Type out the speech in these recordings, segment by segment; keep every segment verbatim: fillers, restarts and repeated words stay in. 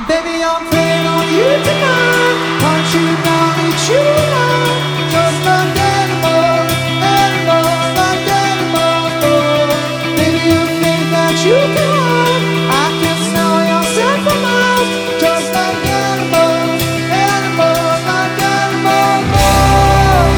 Baby, I'm playing on you tonight. Want you down, need you tonight. Just like animals, animals, like animals. Baby, you think that you can run? I can smell your scent for miles. Just like animals, animals, like animals.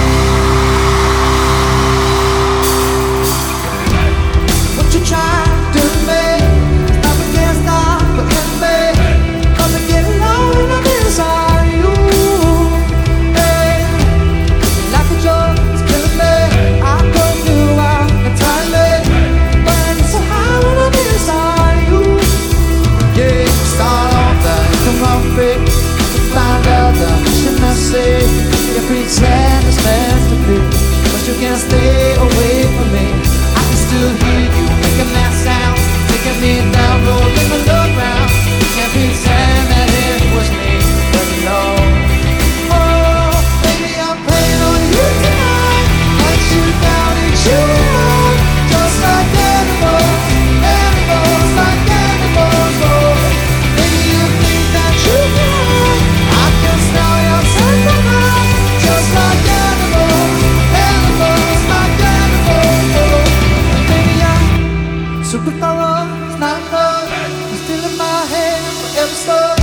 What you trying to do to me? Stop against stop, but in me. Cause I get along when I'm inside you. Hey, like a joke, it's killing me. I go through out entirely. Burning so high when I'm inside you. Yeah, start off the come on quick. Find out the mission I say. You pretend it's meant to be, but you can't stay away from me. I can still hear you making that sound, taking me down, rolling the love round. You can't pretend that it was me, but no. Oh, baby, I'm playing on you tonight. Want you down and you out, just like animals, animals, like animals. Oh, baby, you think that you can? I can smell your scent from high, just like animals, animals, like animals. Oh, baby, I'm super thorough, it's not love. You're still in my head, forever stuck.